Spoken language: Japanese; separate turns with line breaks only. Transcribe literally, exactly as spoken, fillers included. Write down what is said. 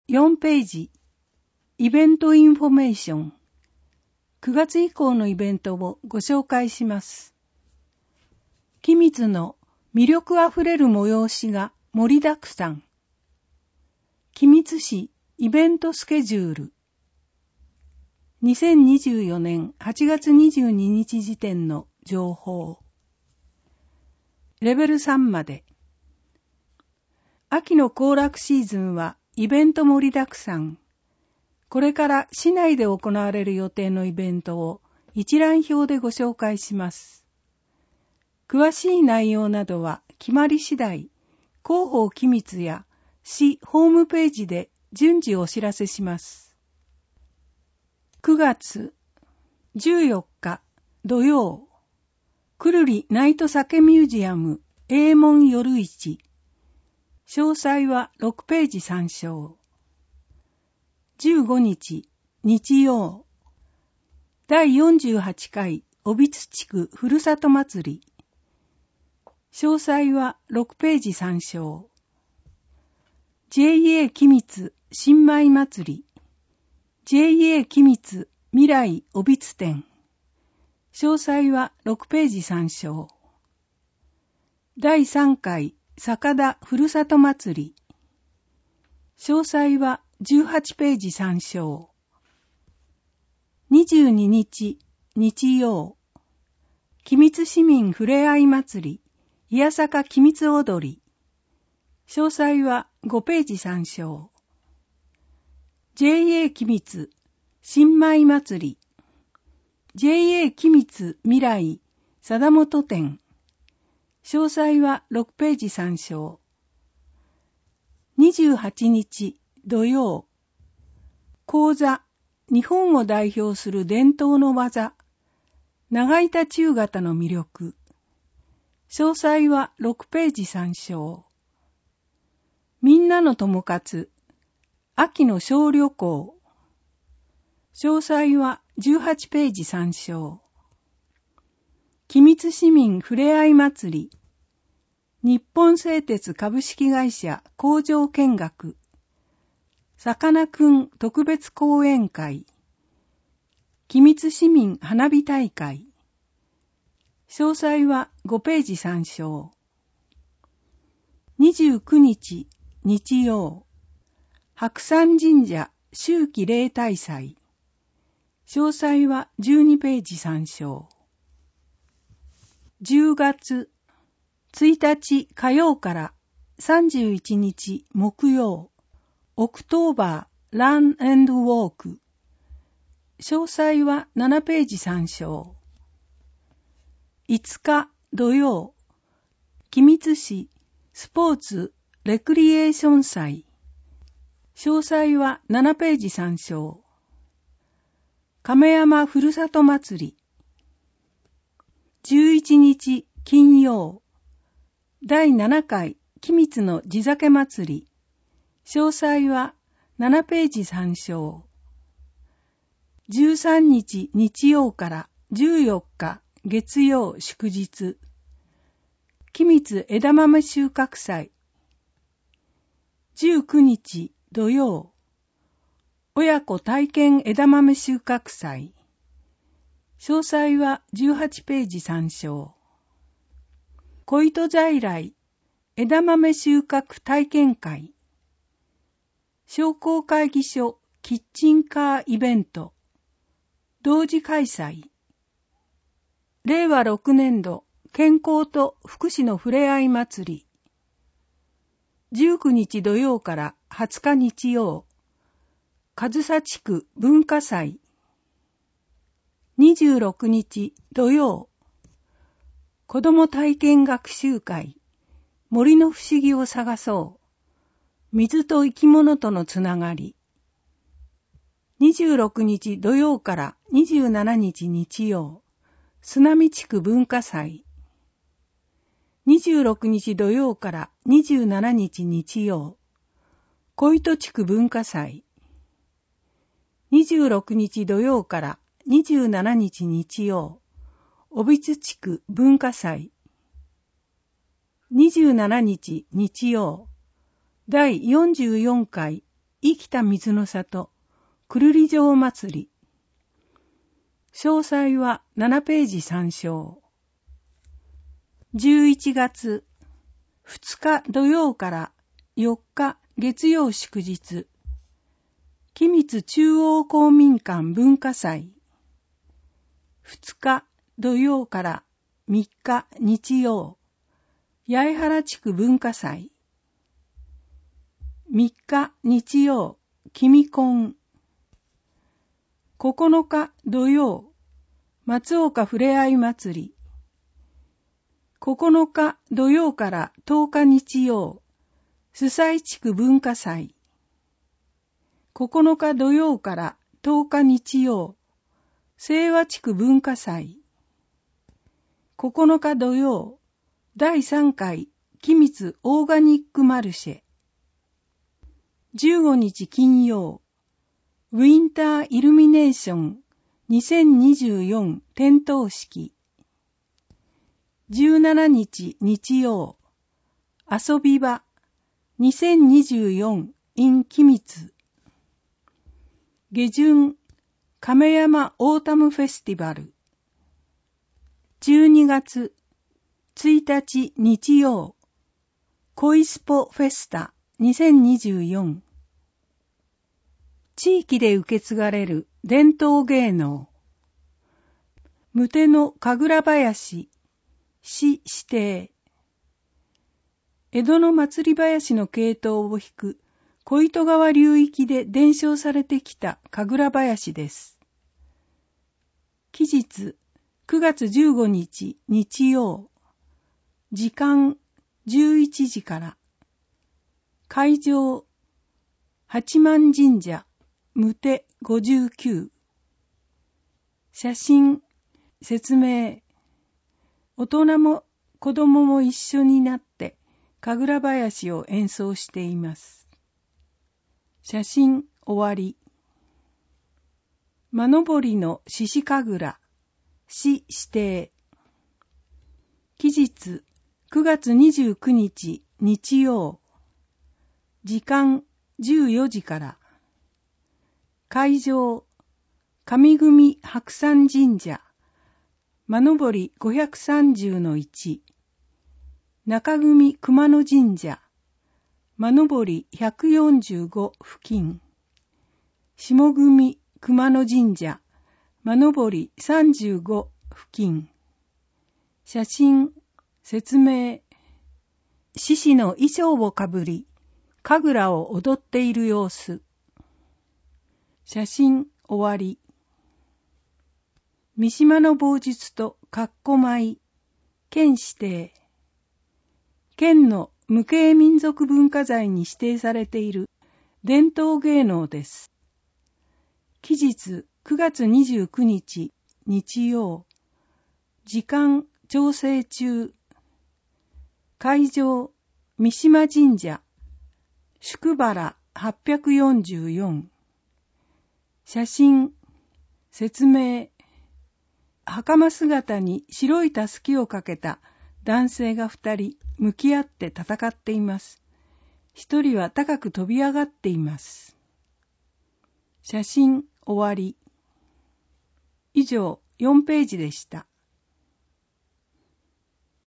よんページ、イベントインフォメーション。くがつ以降のイベントをご紹介します。君津の魅力あふれる催しが盛りだくさん。君津市イベントスケジュール。にせんにじゅうよねんはちがつにじゅうににち時点の情報。レベルさんまで。秋の行楽シーズンはイベント盛りだくさん。これから市内で行われる予定のイベントを一覧表でご紹介します。詳しい内容などは決まり次第、広報機密や市ホームページで順次お知らせします。くがつじゅうよっか土曜、くるりナイト酒ミュージアム永門夜市。詳細はろくページ参照。じゅうごにち日曜、だいよんじゅうはちかい小櫃地区ふるさと祭り。詳細はろくページ参照。ジェイエー 君津新米祭り。ジェイエー 君津未来小櫃店。詳細はろくページ参照。だいさんかい坂田ふるさと祭り。詳細はじゅうはちページ参照。にじゅうににち日曜、君津市民ふれあい祭り、いやさか君津踊り。詳細はごページ参照。ジェイエー 君津新米祭り。ジェイエー 君津未来貞本店。詳細はろくページ参照。にじゅうはちにち土曜、講座日本を代表する伝統の技、長板中型の魅力。詳細はろくページ参照。みんなの友活、秋の小旅行。詳細はじゅうはちページ参照。君津市民ふれあい祭り。日本製鉄株式会社工場見学。さかなクン特別講演会。君津市民花火大会。詳細はごページ参照。にじゅうくにち日曜、白山神社秋季例大祭。詳細はじゅうにページ参照。じゅうがつついたち火曜からさんじゅういちにち木曜、オクトーバーラン&ウォーク。詳細はななページ参照。いつか土曜、君津市スポーツレクリエーション祭。詳細はななページ参照。亀山ふるさと祭り。じゅういちにち金曜、だいななかい君津の地酒祭り。詳細はななページ参照。じゅうさんにち日曜からじゅうよっか月曜祝日。君津枝豆収穫祭。じゅうくにち土曜、親子体験枝豆収穫祭。詳細はじゅうはちページ参照。小糸在来枝豆収穫体験会。商工会議所キッチンカーイベント。同時開催。れいわろくねんど健康と福祉のふれあい祭り。じゅうくにち土曜からはつか日曜、上総地区文化祭。にじゅうろくにち土曜、子ども体験学習会、森の不思議を探そう。水と生き物とのつながり。にじゅうろくにち土曜からにじゅうしちにち日曜、砂見地区文化祭。にじゅうろくにち土曜からにじゅうしちにち日曜、小糸地区文化祭。にじゅうろくにち土曜からにじゅうしちにち日曜、小櫃地区文化祭。にじゅうしちにち日曜、だいよんじゅうよんかい生きた水の里、くるり城祭り。詳細はななページ参照。じゅういちがつふつか土曜からよっか月曜祝日、君津中央公民館文化祭。ふつか土曜からみっか日曜、八重原地区文化祭。みっか日曜、君コン。ここのか土曜、松岡ふれあい祭り。ここのか土曜からとおか日曜、須西地区文化祭。ここのか土曜からとおか日曜、清和地区文化祭。ここのか土曜、だいさんかい君津オーガニックマルシェ。じゅうごにち金曜、ウィンターイルミネーションにせんにじゅうよん点灯式。じゅうしちにち日曜、遊び場にせんにじゅうよん in 君津。下旬、亀山オータムフェスティバル。じゅうにがつついたち日曜、恋スポフェスタにせんにじゅうよん。地域で受け継がれる伝統芸能。無手の神楽囃子、市指定。江戸の祭り囃子の系統を弾く小糸川流域で伝承されてきた神楽囃子です。期日くがつじゅうごにち日曜、時間じゅういちじから。会場、八幡神社、無手ごじゅうきゅう。写真、説明。大人も子供も一緒になって神楽囃子を演奏しています。写真終わり。間登の獅子神楽、市指定。期日くがつにじゅうくにち日曜、時間じゅうよじから。会場、上組白山神社、間登ごひゃくさんじゅうのいち、中組熊野神社、間登ひゃくよんじゅうご付近、下組熊野神社、間登さんじゅうご付近。写真、説明。獅子の衣装をかぶり、神楽を踊っている様子。写真終わり。三島の棒術とかっこ舞、県指定。県の無形民族文化財に指定されている伝統芸能です。期日くがつにじゅうくにち日曜、時間調整中。会場、三島神社、宿原はっぴゃくよんじゅうよん。写真、説明。袴姿に白いたすきをかけた男性が二人向き合って戦っています。一人は高く飛び上がっています。写真終わり。以上よんページでした。